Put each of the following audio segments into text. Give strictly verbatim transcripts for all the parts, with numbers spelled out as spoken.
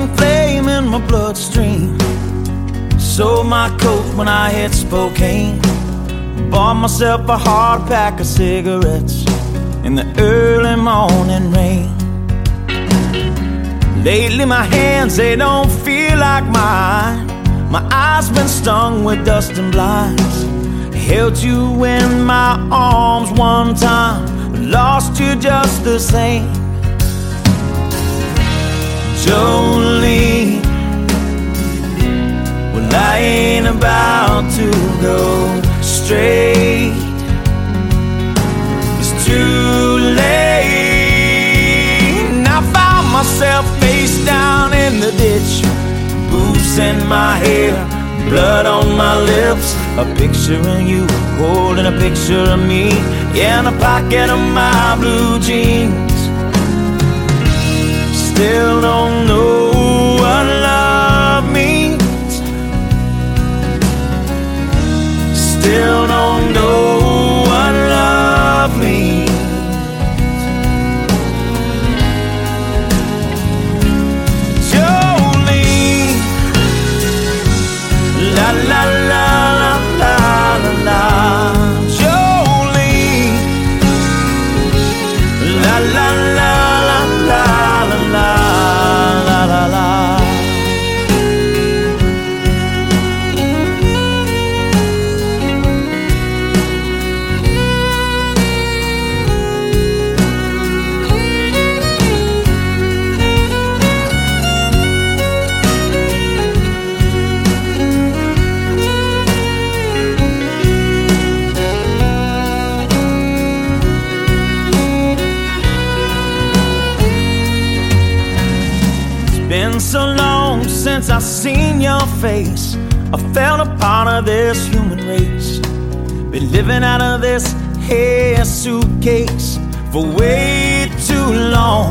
Cocaine flame in my bloodstream. Sold my coat when I hit Spokane. Bought myself a hard pack of cigarettes in the early morning rain. Lately my hands, they don't feel like mine. My eyes been stung with dust and blinds. Held you in my arms one time, lost you just the same. Jolene, well I ain't about to go straight. It's too late. And I found myself face down in the ditch, boots in my hair, blood on my lips. A picture of you holding a picture of me, yeah, in the pocket of my blue jeans. Still don't know what love means. Still don't know what love means. Jolene, la la la la la la la. Jolene, la la la la la la la la la la. Been so long since I seen your face. I felt a part of this human race. Been living out of this hair suitcase for way too long.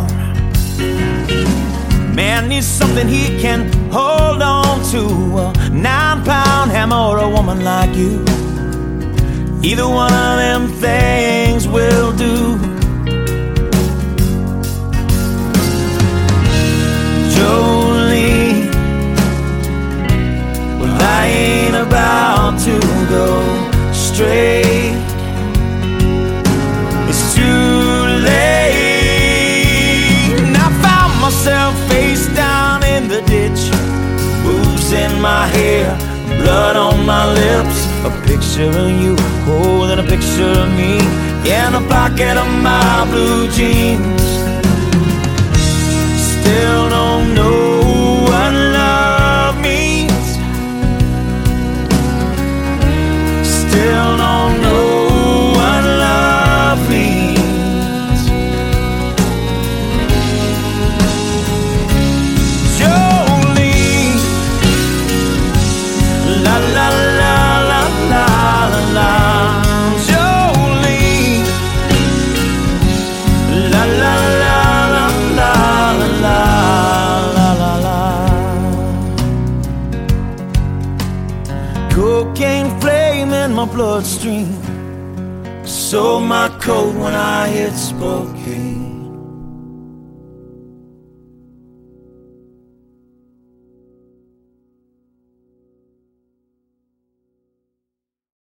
Man needs something he can hold on to, a nine pound hammer or a woman like you. Either one of them things will do. Jolene, well I ain't about to go straight. It's too late. And I found myself face down in the ditch, boots in my hair, blood on my lips. A picture of you holding a picture of me, yeah, in the pocket of my blue jeans. Still don't know what love means. Still don't know what love means. Jolene, la la la la la la la. Jolene, la la la la la la la la la. Cocaine flame in my bloodstream. Sold my coat when I hit Spokane.